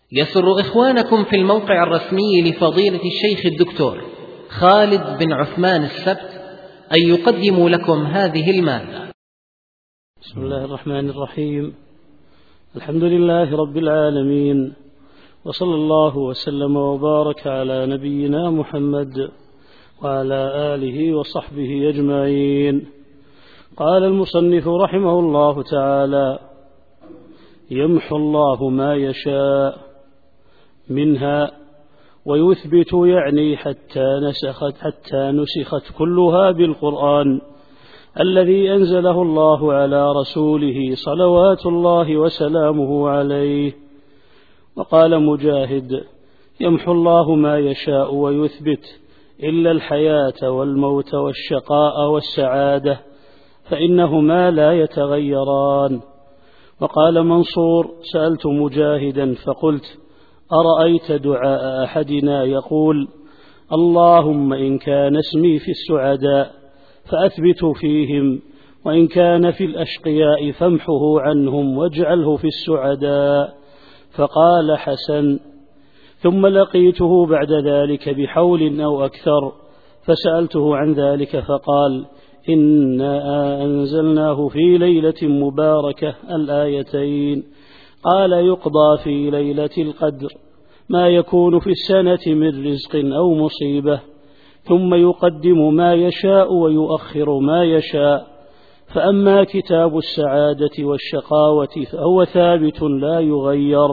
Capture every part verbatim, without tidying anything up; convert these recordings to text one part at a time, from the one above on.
يسر إخوانكم في الموقع الرسمي لفضيلة الشيخ الدكتور خالد بن عثمان السبت أن يقدموا لكم هذه المادة. بسم الله الرحمن الرحيم. الحمد لله رب العالمين، وصلى الله وسلم وبارك على نبينا محمد وعلى آله وصحبه أجمعين. قال المصنف رحمه الله تعالى: يمحو الله ما يشاء منها ويثبت، يعني حتى نسخت حتى نسخت كلها بالقرآن الذي أنزله الله على رسوله صلوات الله وسلامه عليه. وقال مجاهد: يمحو الله ما يشاء ويثبت إلا الحياة والموت والشقاء والسعادة، فإنهما لا يتغيران. وقال منصور: سألت مجاهدا فقلت: أرأيت دعاء أحدنا يقول: اللهم إن كان اسمي في السعداء فأثبت فيهم، وإن كان في الأشقياء فامحه عنهم واجعله في السعداء؟ فقال: حسن. ثم لقيته بعد ذلك بحول أو أكثر فسألته عن ذلك فقال: إنا أنزلناه في ليلة مباركة، الآيتين. قال: يقضى في ليلة القدر ما يكون في السنة من رزق أو مصيبة، ثم يقدم ما يشاء ويؤخر ما يشاء. فأما كتاب السعادة والشقاوة فهو ثابت لا يغير.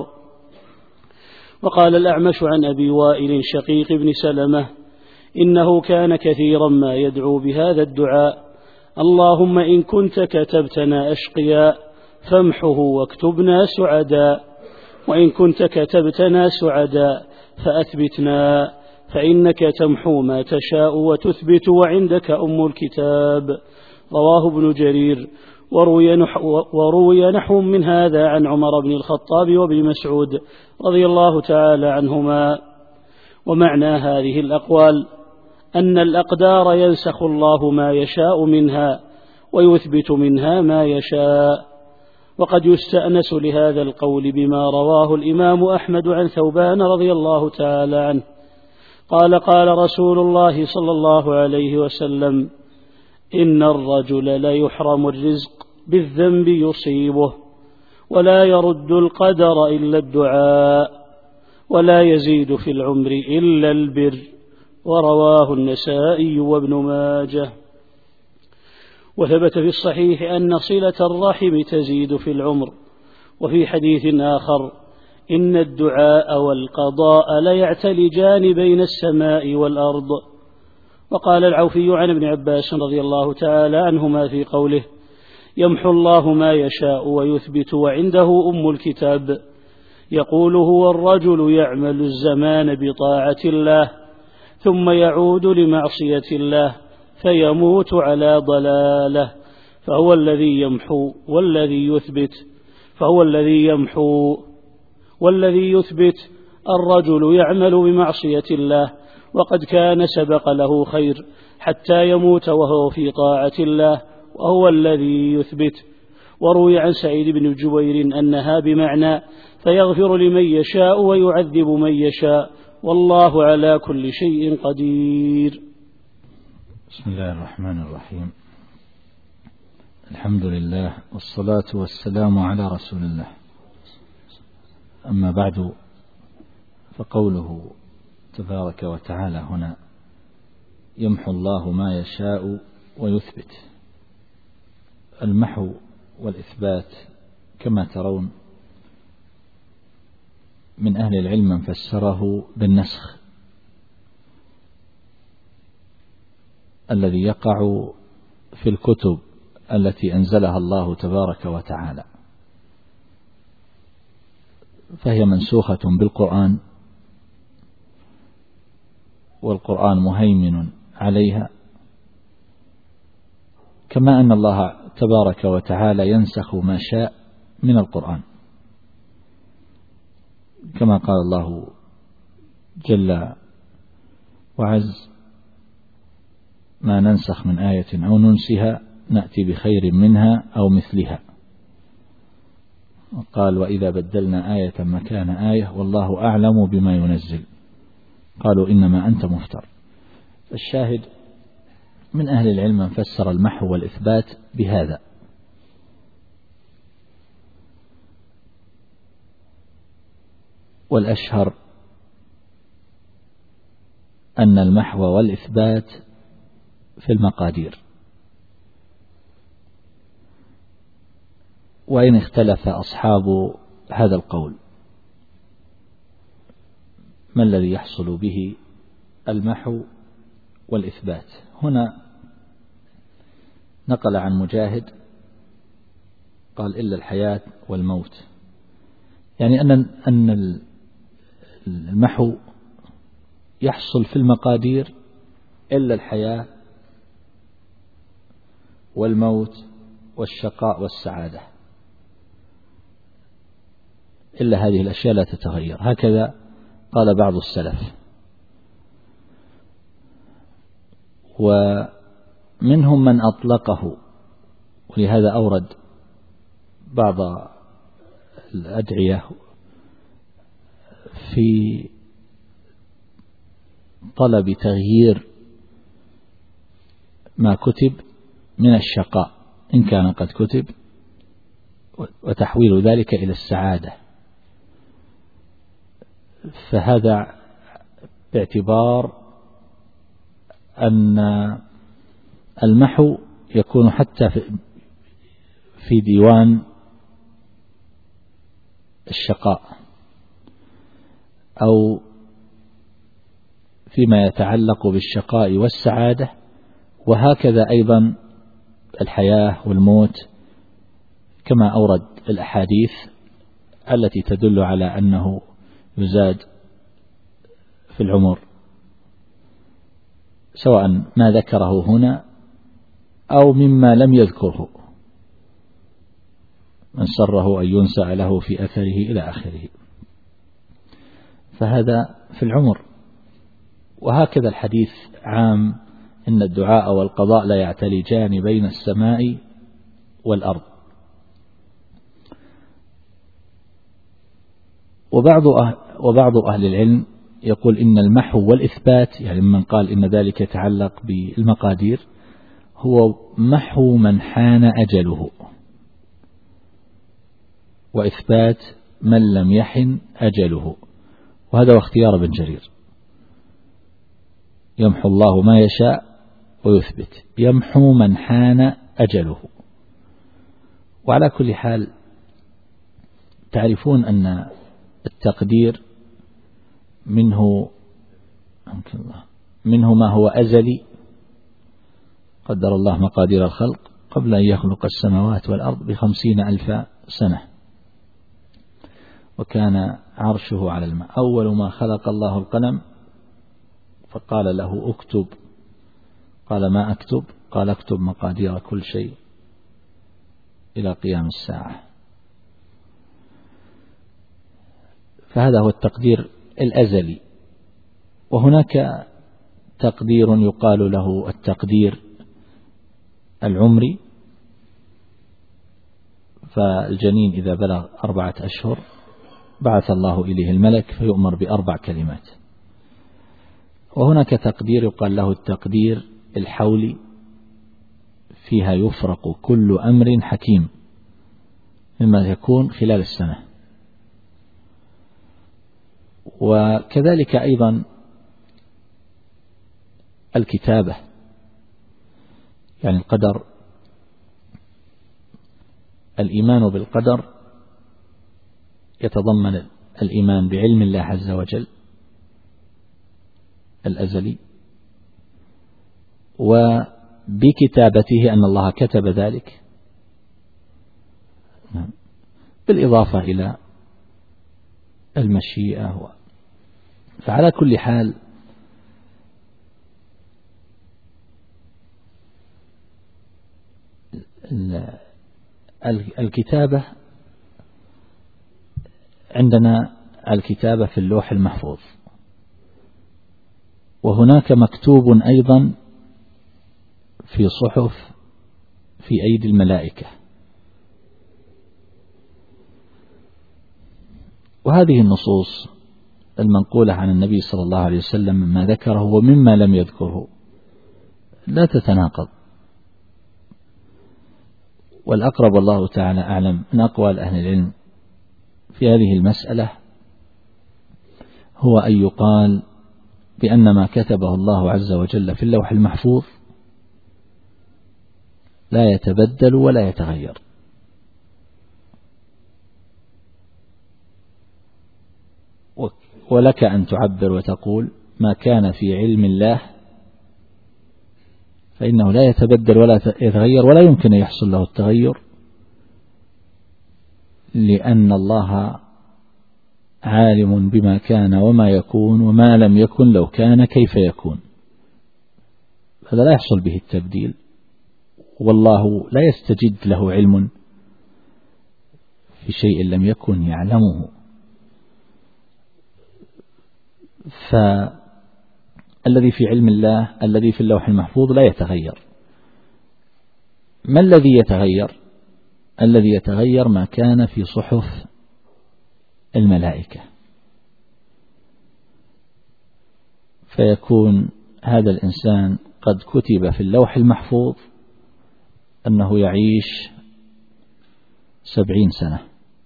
وقال الأعمش عن أبي وائل شقيق بن سلمة: إنه كان كثيرا ما يدعو بهذا الدعاء: اللهم إن كنت كتبتنا أشقياء فامحه واكتبنا سعداء، وإن كنت كتبتنا سعداء فأثبتنا، فإنك تمحو ما تشاء وتثبت، وعندك أم الكتاب. رواه ابن جرير. وروي نحو, وروي نحو من هذا عن عمر بن الخطاب وابن مسعود رضي الله تعالى عنهما. ومعنى هذه الأقوال أن الأقدار ينسخ الله ما يشاء منها ويثبت منها ما يشاء. وقد يستأنس لهذا القول بما رواه الإمام أحمد عن ثوبان رضي الله تعالى عنه قال: قال رسول الله صلى الله عليه وسلم: إن الرجل لا يحرم الرزق بالذنب يصيبه، ولا يرد القدر إلا الدعاء، ولا يزيد في العمر إلا البر. ورواه النسائي وابن ماجه. وثبت في الصحيح أن صلة الرحم تزيد في العمر. وفي حديث آخر: إن الدعاء والقضاء ليعتلجان بين السماء والأرض. وقال العوفي عن ابن عباس رضي الله تعالى عنهما في قوله: يمحو الله ما يشاء ويثبت وعنده أم الكتاب، يقول: هو الرجل يعمل الزمان بطاعة الله ثم يعود لمعصية الله فيموت على ضلاله، فهو الذي يمحو والذي يثبت فهو الذي يمحو والذي يثبت. الرجل يعمل بمعصية الله وقد كان سبق له خير حتى يموت وهو في طاعة الله، وهو الذي يثبت. وروي عن سعيد بن جبير أنها بمعنى فيغفر لمن يشاء ويعذب من يشاء، والله على كل شيء قدير. بسم الله الرحمن الرحيم. الحمد لله والصلاة والسلام على رسول الله. أما بعد، فقوله تبارك وتعالى هنا: يمحو الله ما يشاء ويثبت. المحو والإثبات كما ترون من أهل العلم من فسره بالنسخ الذي يقع في الكتب التي أنزلها الله تبارك وتعالى، فهي منسوخة بالقرآن، والقرآن مهيمن عليها، كما أن الله تبارك وتعالى ينسخ ما شاء من القرآن، كما قال الله جل وعز: ما ننسخ من آية أو ننسها نأتي بخير منها أو مثلها. قال وإذا بدلنا آية مكان آية والله أعلم بما ينزل قالوا إنما أنت مفتر. الشاهد من أهل العلم من فسر المحو والإثبات بهذا، والأشهر أن المحو والإثبات في المقادير، وإن اختلف أصحاب هذا القول ما الذي يحصل به المحو والإثبات. هنا نقل عن مجاهد قال إلا الحياة والموت، يعني أن أن المحو يحصل في المقادير إلا الحياة والموت والشقاء والسعادة، إلا هذه الأشياء لا تتغير. هكذا قال بعض السلف، ومنهم من أطلقه، ولهذا أورد بعض الأدعية في طلب تغيير ما كتب من الشقاء إن كان قد كتب، وتحويل ذلك إلى السعادة، فهذا باعتبار أن المحو يكون حتى في ديوان الشقاء أو فيما يتعلق بالشقاء والسعادة، وهكذا أيضا الحياة والموت، كما أورد الأحاديث التي تدل على أنه يزاد في العمر، سواء ما ذكره هنا أو مما لم يذكره، من سره أن ينسى له في أثره إلى آخره، فهذا في العمر. وهكذا الحديث عام إن الدعاء والقضاء لا يعتلجان بين السماء والأرض. وبعض وبعض أهل العلم يقول إن المحو والإثبات، يعني من قال إن ذلك يتعلق بالمقادير، هو محو من حان أجله، وإثبات من لم يحن أجله، وهذا هو اختيار ابن جرير. يمحو الله ما يشاء ويثبت، يمحو من حان أجله. وعلى كل حال تعرفون أن التقدير منه منه ما هو أزلي، قدر الله مقادير الخلق قبل أن يخلق السماوات والأرض بخمسين ألف سنة، وكان عرشه على الماء. أول ما خلق الله القلم فقال له اكتب، قال ما أكتب؟ قال اكتب مقادير كل شيء إلى قيام الساعة. فهذا هو التقدير الأزلي. وهناك تقدير يقال له التقدير العمري، فالجنين إذا بلغ أربعة أشهر بعث الله إليه الملك فيؤمر بأربع كلمات. وهناك تقدير يقال له التقدير الحولي، فيها يفرق كل أمر حكيم مما يكون خلال السنة. وكذلك أيضا الكتابة، يعني القدر، الإيمان بالقدر يتضمن الإيمان بعلم الله عز وجل الأزلي، وبكتابته أن الله كتب ذلك، بالإضافة إلى المشيئة. فعلى كل حال الكتابة عندنا الكتابة في اللوح المحفوظ، وهناك مكتوب أيضا في صحف في أيدي الملائكة. وهذه النصوص المنقولة عن النبي صلى الله عليه وسلم مما ذكره ومما لم يذكره لا تتناقض، والأقرب والله تعالى أعلم من أقوال أهل العلم في هذه المسألة هو أن يقال بأن ما كتبه الله عز وجل في اللوح المحفوظ لا يتبدل ولا يتغير، ولك أن تعبر وتقول ما كان في علم الله فإنه لا يتبدل ولا يتغير ولا يمكن أن يحصل له التغير، لأن الله عالم بما كان وما يكون، وما لم يكن لو كان كيف يكون، هذا لا يحصل به التبديل، والله لا يستجد له علم في شيء لم يكن يعلمه. فالذي في علم الله الذي في اللوح المحفوظ لا يتغير. ما الذي يتغير؟ الذي يتغير ما كان في صحف الملائكة، فيكون هذا الإنسان قد كتب في اللوح المحفوظ أنه يعيش سبعين سنة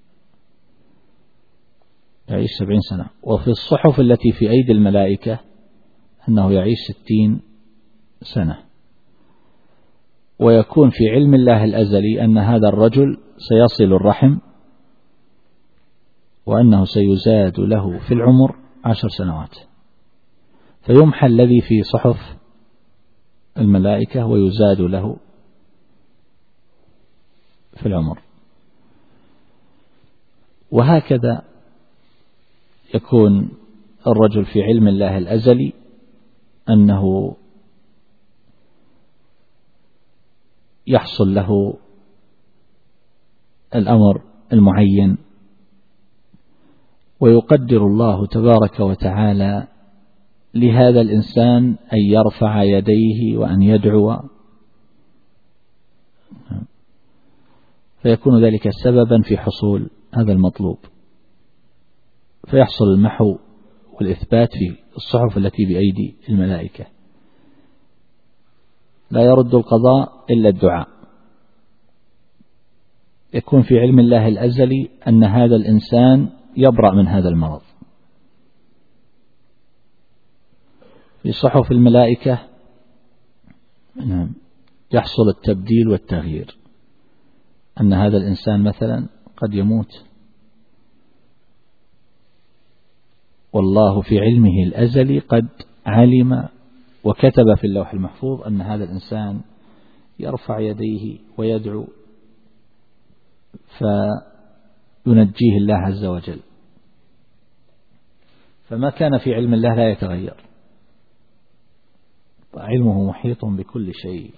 يعيش سبعين سنة، وفي الصحف التي في أيدي الملائكة أنه يعيش ستين سنة، ويكون في علم الله الأزلي أن هذا الرجل سيصل الرحم وأنه سيزاد له في العمر عشر سنوات، فيمحى الذي في صحف الملائكة ويزاد له في العمر. وهكذا يكون الرجل في علم الله الأزلي أنه يحصل له الأمر المعين، ويقدر الله تبارك وتعالى لهذا الإنسان أن يرفع يديه وأن يدعو، فيكون ذلك سببا في حصول هذا المطلوب، فيحصل المحو والإثبات في الصحف التي بأيدي الملائكة. لا يرد القضاء إلا الدعاء. يكون في علم الله الأزلي أن هذا الإنسان يبرأ من هذا المرض. في صحف الملائكة يحصل التبديل والتغيير، أن هذا الإنسان مثلا قد يموت، والله في علمه الأزلي قد علم وكتب في اللوح المحفوظ أن هذا الإنسان يرفع يديه ويدعو فينجيه الله عز وجل. فما كان في علم الله لا يتغير، علمه محيط بكل شيء.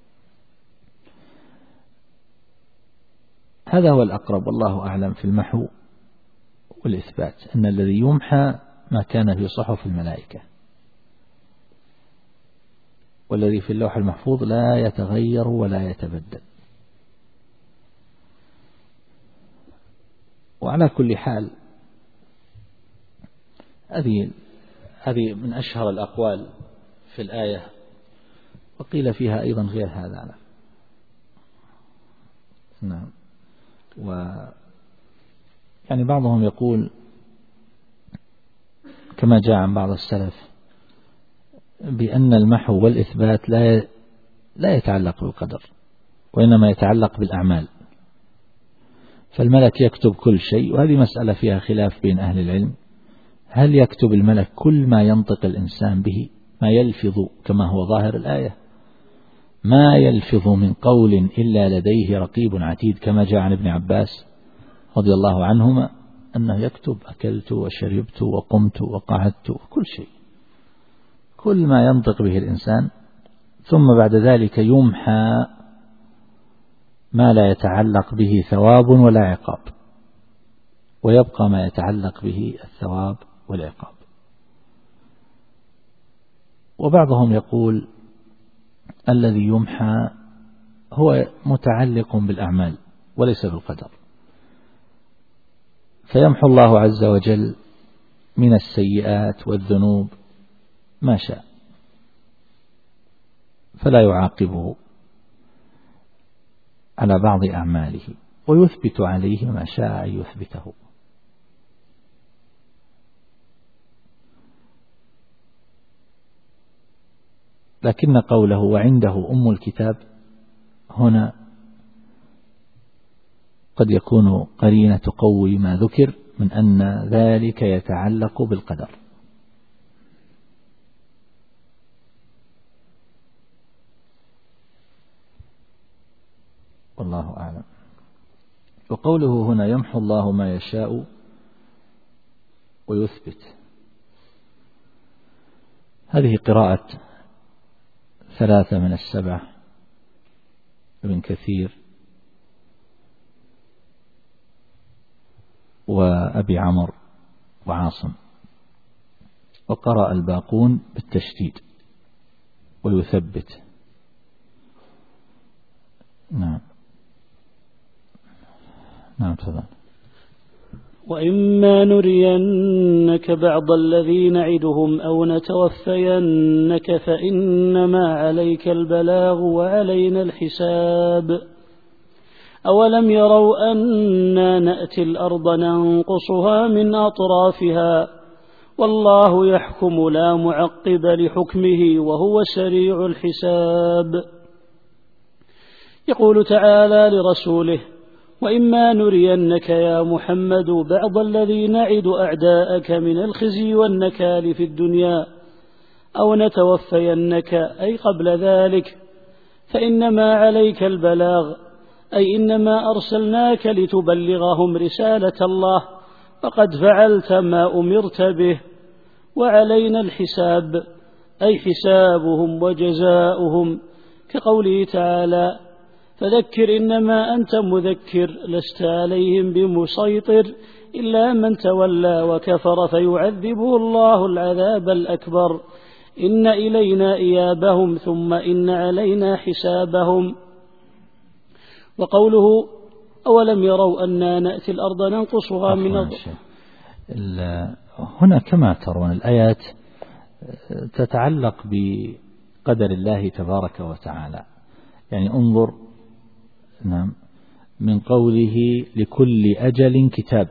هذا هو الأقرب والله أعلم في المحو والإثبات، أن الذي يمحى ما كان في صحف الملائكة، والذي في اللوح المحفوظ لا يتغير ولا يتبدل. وعلى كل حال هذه هذه من أشهر الأقوال في الآية، وقيل فيها أيضا غير هذا. نعم. و يعني بعضهم يقول كما جاء عن بعض السلف بأن المحو والإثبات لا لا يتعلق بالقدر، وإنما يتعلق بالأعمال. فالملك يكتب كل شيء، وهذه مسألة فيها خلاف بين أهل العلم، هل يكتب الملك كل ما ينطق الإنسان به، ما يلفظ كما هو ظاهر الآية، ما يلفظ من قول إلا لديه رقيب عتيد، كما جاء عن ابن عباس رضي الله عنهما أنه يكتب أكلت وشربت وقمت وقعدت كل شيء، كل ما ينطق به الإنسان، ثم بعد ذلك يمحى ما لا يتعلق به ثواب ولا عقاب، ويبقى ما يتعلق به الثواب والعقاب. وبعضهم يقول الذي يمحى هو متعلق بالأعمال وليس بالقدر، فيمحو الله عز وجل من السيئات والذنوب ما شاء، فلا يعاقبه على بعض أعماله، ويثبت عليه ما شاء أن يثبته. لكن قوله وعنده أم الكتاب هنا قد يكون قرينة تقوي ما ذكر من أن ذلك يتعلق بالقدر. والله أعلم. وقوله هنا يمحو الله ما يشاء ويثبت، هذه قراءة ثلاثة من السبع، ابن كثير وأبي عمرو وعاصم، وقرأ الباقون بالتشديد ويثبت. نعم نعم تفضل. وإما نرينك بعض الذي نعدهم أو نتوفينك فإنما عليك البلاغ وعلينا الحساب. أولم يروا أنا نأتي الأرض ننقصها من أطرافها والله يحكم لا معقب لحكمه وهو سريع الحساب. يقول تعالى لرسوله: وإما نرينك يا محمد بعض الذي نعد أعداءك من الخزي والنكال في الدنيا أو نتوفينك أي قبل ذلك فإنما عليك البلاغ، أي إنما أرسلناك لتبلغهم رسالة الله فقد فعلت ما أمرت به، وعلينا الحساب أي حسابهم وجزاؤهم، كقوله تعالى: فذكر إنما أنت مذكر لست عليهم بمسيطر إلا من تولى وكفر فيعذبه الله العذاب الأكبر، إن إلينا إيابهم ثم إن علينا حسابهم. وقوله: أولم يروا أنا نأتي الأرض ننقصها من أرض. هنا كما ترون الآيات تتعلق بقدر الله تبارك وتعالى، يعني انظر نعم من قوله لكل أجل كتاب،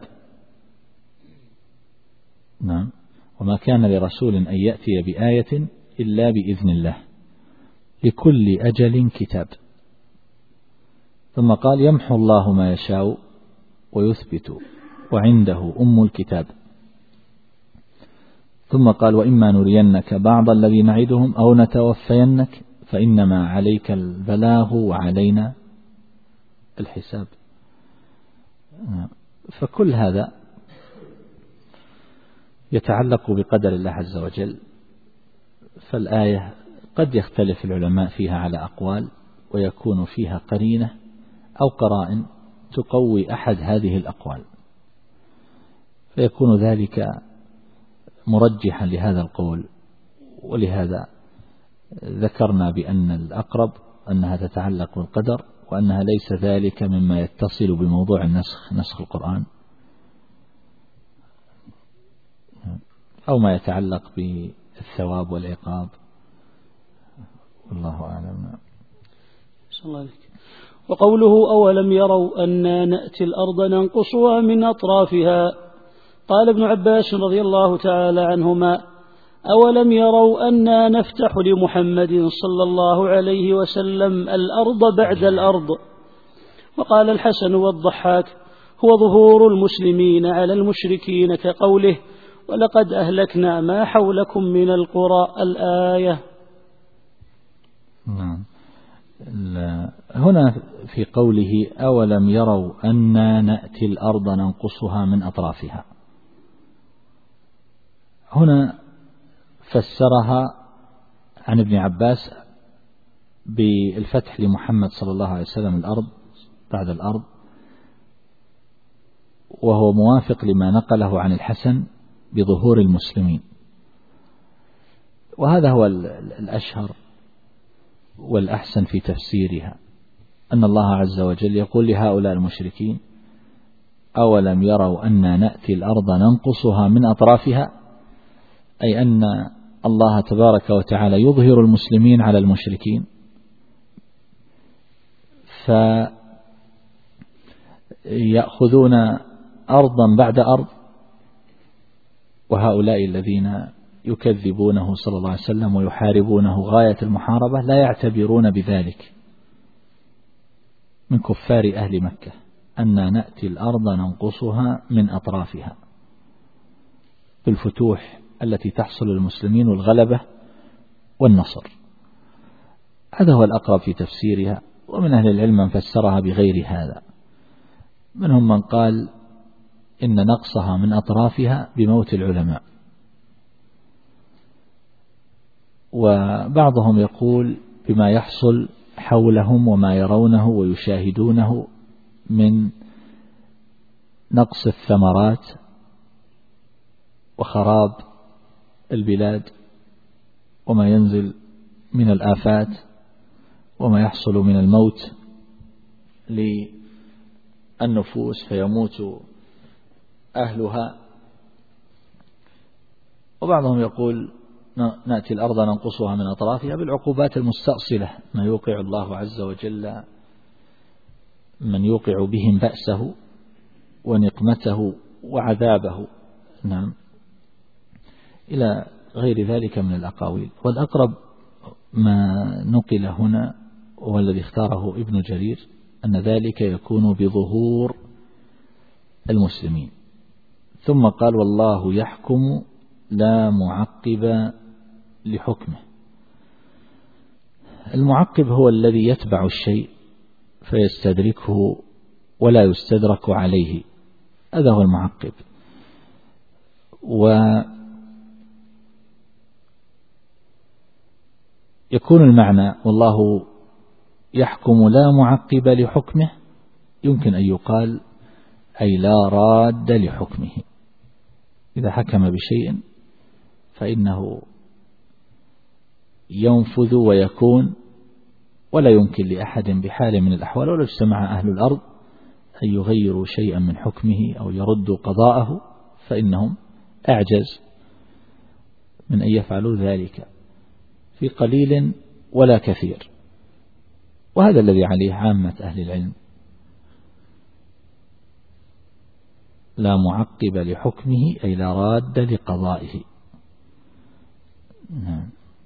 نعم وما كان لرسول أن يأتي بآية إلا بإذن الله، لكل أجل كتاب. ثم قال يمحو الله ما يشاء ويثبت وعنده أم الكتاب. ثم قال وإما نرينك بعض الذي نعدهم أو نتوفينك فإنما عليك البلاغ وعلينا الحساب. فكل هذا يتعلق بقدر الله عز وجل، فالآية قد يختلف العلماء فيها على أقوال، ويكون فيها قرينة أو قرائن تقوي أحد هذه الأقوال، فيكون ذلك مرجحا لهذا القول. ولهذا ذكرنا بأن الأقرب أنها تتعلق بالقدر، وأنها ليس ذلك مما يتصل بموضوع النسخ، نسخ القرآن، أو ما يتعلق بالثواب والعقاب، والله أعلم. وقوله أولم يروا أنا نأتي الأرض ننقصها من أطرافها، قال ابن عباس رضي الله تعالى عنهما: أولم يروا أنا نفتح لمحمد صلى الله عليه وسلم الأرض بعد الأرض. وقال الحسن والضحاك: هو ظهور المسلمين على المشركين، كقوله: ولقد أهلكنا ما حولكم من القرى، الآية. نعم. هنا في قوله أولم يروا أنا نأتي الأرض ننقصها من أطرافها، هنا فسرها عن ابن عباس بالفتح لمحمد صلى الله عليه وسلم الأرض بعد الأرض، وهو موافق لما نقله عن الحسن بظهور المسلمين. وهذا هو الأشهر والأحسن في تفسيرها، أن الله عز وجل يقول لهؤلاء المشركين: أولم يروا أنا نأتي الأرض ننقصها من أطرافها، أي أن الله تبارك وتعالى يظهر المسلمين على المشركين، فيأخذون أرضا بعد أرض، وهؤلاء الذين يكذبونه صلى الله عليه وسلم ويحاربونه غاية المحاربة لا يعتبرون بذلك من كفار أهل مكة، أن نأتي الأرض ننقصها من أطرافها بالفتوح التي تحصل للمسلمين والغلبة والنصر. هذا هو الأقرب في تفسيرها، ومن أهل العلم من فسرها بغير هذا، منهم من قال إن نقصها من أطرافها بموت العلماء، وبعضهم يقول بما يحصل حولهم وما يرونه ويشاهدونه من نقص الثمرات وخراب البلاد وما ينزل من الآفات وما يحصل من الموت للنفوس فيموت أهلها. وبعضهم يقول نأتي الأرض ننقصها من أطرافها بالعقوبات المستأصلة، ما يوقع الله عز وجل من يوقع بهم بأسه ونقمته وعذابه، نعم، إلى غير ذلك من الأقاويل. والأقرب ما نقل هنا والذي اختاره ابن جرير أن ذلك يكون بظهور المسلمين. ثم قال والله يحكم لا معقب لحكمه. المعقب هو الذي يتبع الشيء فيستدركه ولا يستدرك عليه، هذا هو المعقب. ويكون المعنى والله يحكم لا معقب لحكمه يمكن أن يقال أي لا راد لحكمه، إذا حكم بشيء فإنه ينفذ ويكون، ولا يمكن لأحد بحال من الأحوال ولو اجتمع أهل الأرض أن يغيروا شيئا من حكمه أو يردوا قضاءه، فإنهم أعجز من أن يفعلوا ذلك في قليل ولا كثير. وهذا الذي عليه عامة أهل العلم، لا معقب لحكمه أي لا راد لقضائه. نعم.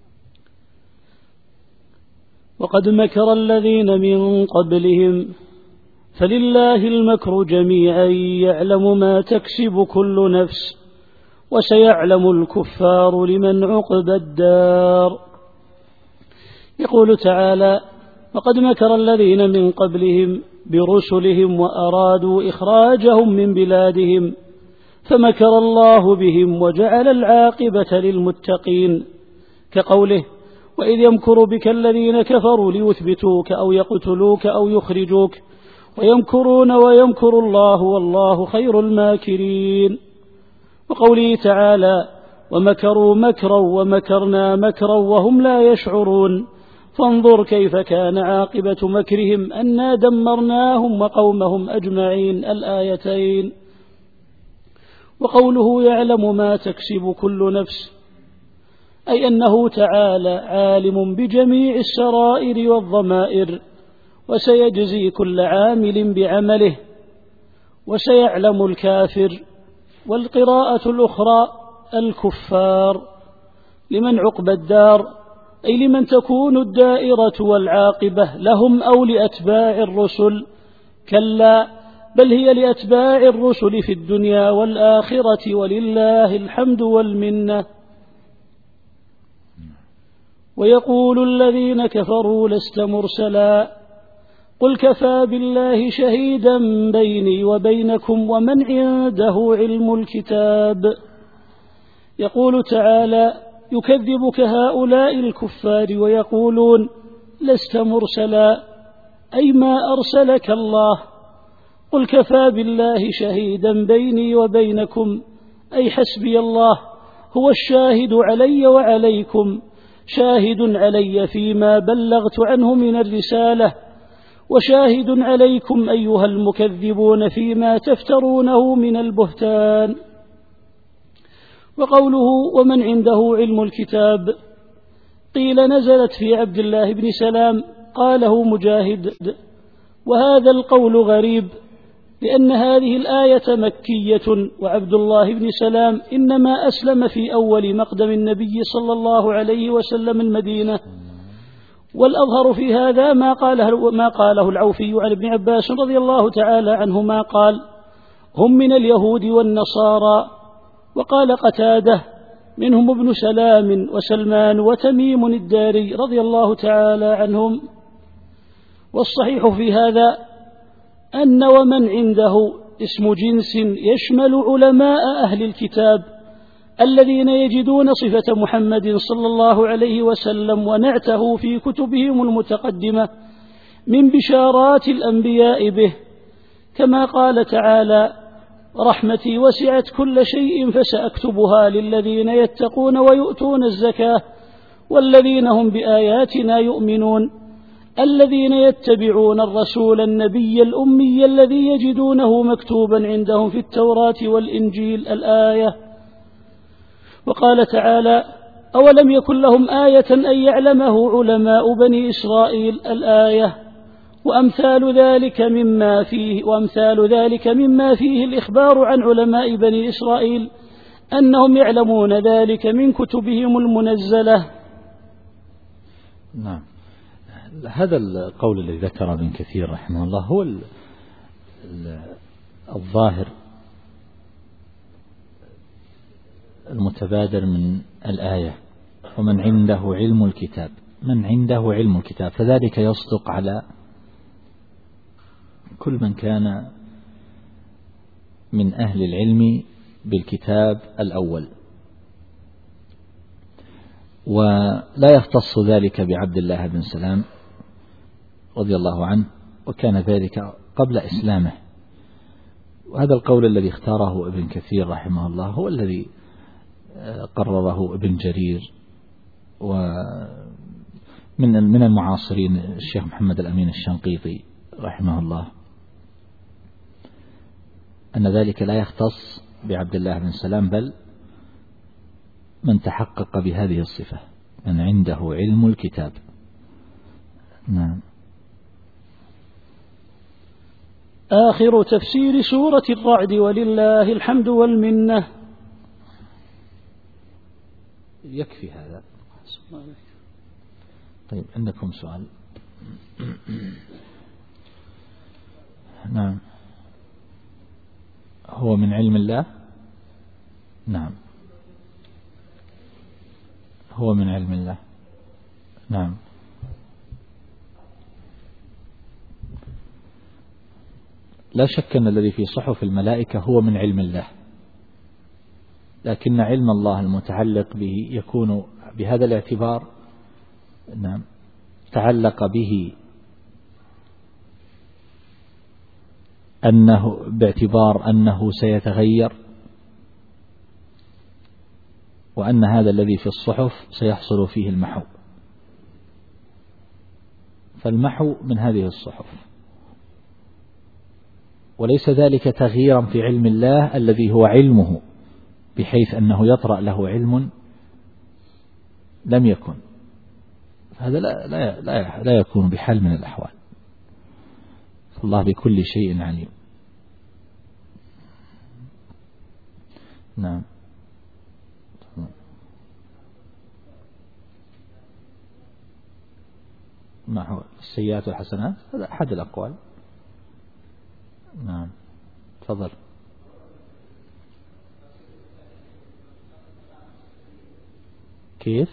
وقد مكر الذين من قبلهم فلله المكر جميعا يعلم ما تكسب كل نفس وسيعلم الكفار لمن عقبى الدار. يقول تعالى وقد مكر الذين من قبلهم برسلهم وأرادوا إخراجهم من بلادهم فمكر الله بهم وجعل العاقبة للمتقين، كقوله وإذ يمكر بك الذين كفروا ليثبتوك أو يقتلوك أو يخرجوك ويمكرون ويمكر الله والله خير الماكرين. وقوله تعالى ومكروا مكرا ومكرنا مكرا وهم لا يشعرون فانظر كيف كان عاقبة مكرهم أنا دمرناهم وقومهم أجمعين، الآيتين. وقوله يعلم ما تكسب كل نفس أي أنه تعالى عالم بجميع السرائر والضمائر وسيجزي كل عامل بعمله. وسيعلم الكافر، والقراءة الأخرى الكفار، لمن عقبى الدار أي لمن تكون الدائرة والعاقبة لهم أو لأتباع الرسل، كلا بل هي لأتباع الرسل في الدنيا والآخرة ولله الحمد والمنة. ويقول الذين كفروا لست مرسلا قل كفى بالله شهيدا بيني وبينكم ومن عنده علم الكتاب. يقول تعالى يكذبك هؤلاء الكفار ويقولون لست مرسلا أي ما أرسلك الله. قل كفى بالله شهيدا بيني وبينكم أي حسبي الله هو الشاهد علي وعليكم، شاهد علي فيما بلغت عنه من الرسالة وشاهد عليكم أيها المكذبون فيما تفترونه من البهتان. وقوله ومن عنده علم الكتاب قيل نزلت في عبد الله بن سلام، قاله مجاهد، وهذا القول غريب لأن هذه الآية مكية، وعبد الله بن سلام إنما أسلم في أول مقدم النبي صلى الله عليه وسلم المدينة. والأظهر في هذا ما قاله, ما قاله العوفي عن ابن عباس رضي الله تعالى عنهما قال هم من اليهود والنصارى. وقال قتادة منهم ابن سلام وسلمان وتميم الداري رضي الله تعالى عنهم. والصحيح في هذا أن ومن عنده اسم جنس يشمل علماء أهل الكتاب الذين يجدون صفة محمد صلى الله عليه وسلم ونعته في كتبهم المتقدمة من بشارات الأنبياء به، كما قال تعالى رحمتي وسعت كل شيء فسأكتبها للذين يتقون ويؤتون الزكاة والذين هم بآياتنا يؤمنون الذين يتبعون الرسول النبي الأمي الذي يجدونه مكتوبا عندهم في التوراة والإنجيل الآية. وقال تعالى أولم يكن لهم آية أن يعلمه علماء بني إسرائيل الآية. وأمثال ذلك مما فيه وأمثال ذلك مما فيه الإخبار عن علماء بني إسرائيل أنهم يعلمون ذلك من كتبهم المنزلة. نعم، هذا القول الذي ذكر ابن كثير رحمه الله هو الظاهر المتبادر من الآية ومن عنده علم الكتاب، من عنده علم الكتاب، فذلك يصدق على كل من كان من أهل العلم بالكتاب الأول، ولا يختص ذلك بعبد الله بن سلام رضي الله عنه، وكان ذلك قبل إسلامه. وهذا القول الذي اختاره ابن كثير رحمه الله هو الذي قرره ابن جرير ومن من المعاصرين الشيخ محمد الأمين الشنقيطي رحمه الله، أن ذلك لا يختص بعبد الله بن سلام بل من تحقق بهذه الصفة، من عنده علم الكتاب. نعم. آخر تفسير سورة الرعد ولله الحمد والمنة. يكفي هذا. طيب عندكم سؤال؟ نعم. هو من علم الله؟ نعم، هو من علم الله. نعم. لا شك أن الذي في صحف الملائكة هو من علم الله، لكن علم الله المتعلق به يكون بهذا الاعتبار. نعم، تعلق به أنه باعتبار أنه سيتغير، وأن هذا الذي في الصحف سيحصل فيه المحو، فالمحو من هذه الصحف، وليس ذلك تغييرا في علم الله الذي هو علمه بحيث أنه يطرأ له علم لم يكن، هذا لا, لا, لا, لا يكون بحال من الأحوال. الله بكل شيء عليم. نعم. ما هو السيئات والحسنات؟ هذا أحد الأقوال. نعم، تفضل. كيف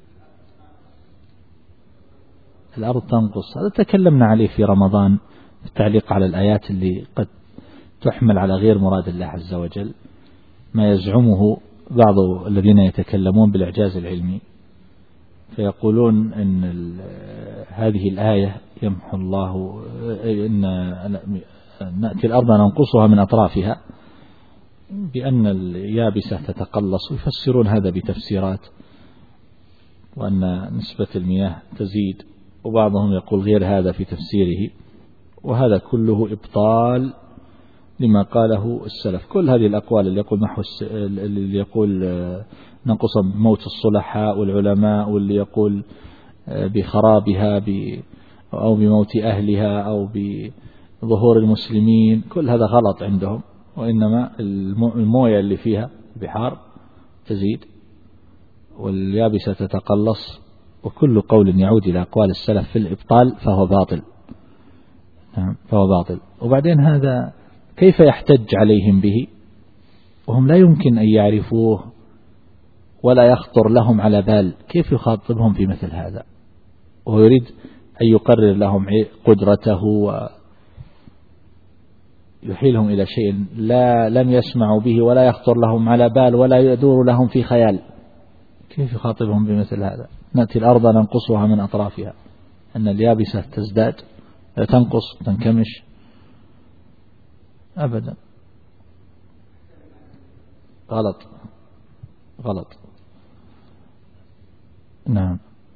الأرض تنقص؟ هذا تكلمنا عليه في رمضان في التعليق على الآيات اللي قد تحمل على غير مراد الله عز وجل، ما يزعمه بعض الذين يتكلمون بالإعجاز العلمي، فيقولون إن هذه الآية يمحو الله، إن نأتي الأرض ننقصها من أطرافها بأن اليابسة تتقلص، ويفسرون هذا بتفسيرات، وأن نسبة المياه تزيد، وبعضهم يقول غير هذا في تفسيره. وهذا كله إبطال لما قاله السلف. كل هذه الأقوال اللي يقول محو اللي يقول ننقص بموت الصلحاء والعلماء، واللي يقول بخرابها أو بموت أهلها أو بظهور المسلمين، كل هذا غلط عندهم. وإنما الموية اللي فيها البحار تزيد واليابسة تتقلص، وكل قول يعود إلى أقوال السلف في الإبطال فهو باطل. نعم فهو باطل. وبعدين هذا كيف يحتج عليهم به وهم لا يمكن أن يعرفوه ولا يخطر لهم على بال؟ كيف يخاطبهم في مثل هذا وهو يريد أن يقرر لهم قدرته ويحيلهم إلى شيء لا لم يسمعوا به ولا يخطر لهم على بال ولا يدور لهم في خيال؟ كيف يخاطبهم بمثل هذا؟ نأتي الأرض ننقصها من أطرافها، أن اليابسة تزداد تنقص تنكمش؟ أبدا، غلط غلط. نعم.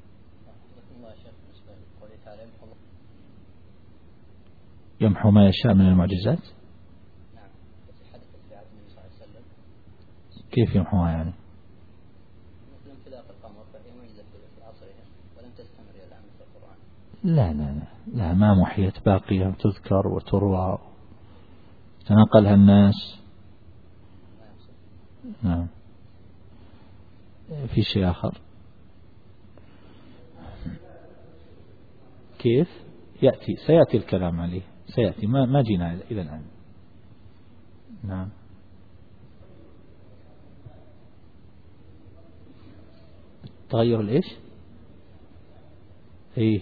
يمحو ما يشاء من المعجزات. كيف يمحوها يعني؟ لا لا لا لا ما محيت، باقية تذكر وتروى تناقلها الناس. نعم. في شيء آخر كيف يأتي؟ سيأتي الكلام عليه، سيأتي، ما ما جينا إلى الآن. نعم. تغير الإيش؟ إيه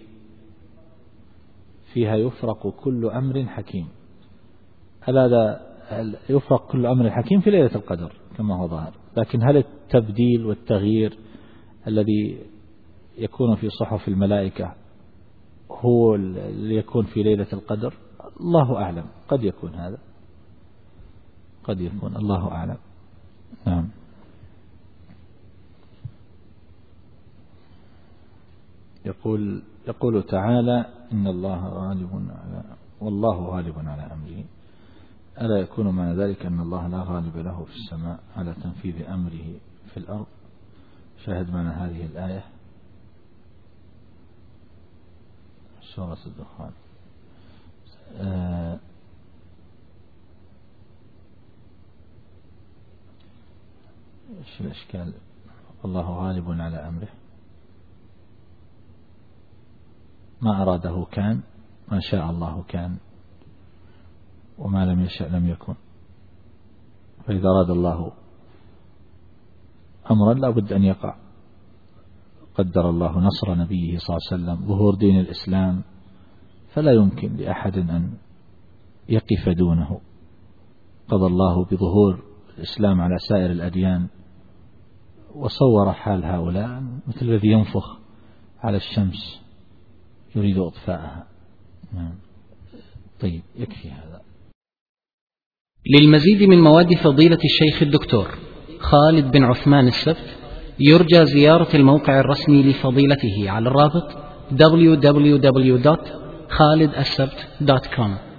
فيها يفرق كل أمر حكيم. هل هذا يفرق كل أمر حكيم في ليلة القدر كما هو ظاهر، لكن هل التبديل والتغيير الذي يكون في صحف الملائكة هو اللي يكون في ليلة القدر؟ الله أعلم، قد يكون هذا، قد يكون، الله أعلم. نعم. يقول يقول تعالى إن الله غالب على والله غالب على أمره، ألا يكون معنى ذلك أن الله لا غالب له في السماء على تنفيذ أمره في الأرض؟ شاهد معنى هذه الآية سورة الدخان. آه إيش الإشكال؟ الله غالب على أمره، ما أراده كان، ما شاء الله كان، وما لم يشأ لم يكن. فإذا أراد الله أمرا لا بد أن يقع. قدر الله نصر نبيه صلى الله عليه وسلم، ظهور دين الإسلام، فلا يمكن لأحد أن يقف دونه. قضى الله بظهور الإسلام على سائر الأديان، وصور حال هؤلاء مثل الذي ينفخ على الشمس يريد إطفاءها. طيب يكفي هذا. للمزيد من مواد فضيلة الشيخ الدكتور خالد بن عثمان السبت يرجى زيارة الموقع الرسمي لفضيلته على الرابط دبليو دبليو دبليو دوت خالد السبت دوت كوم.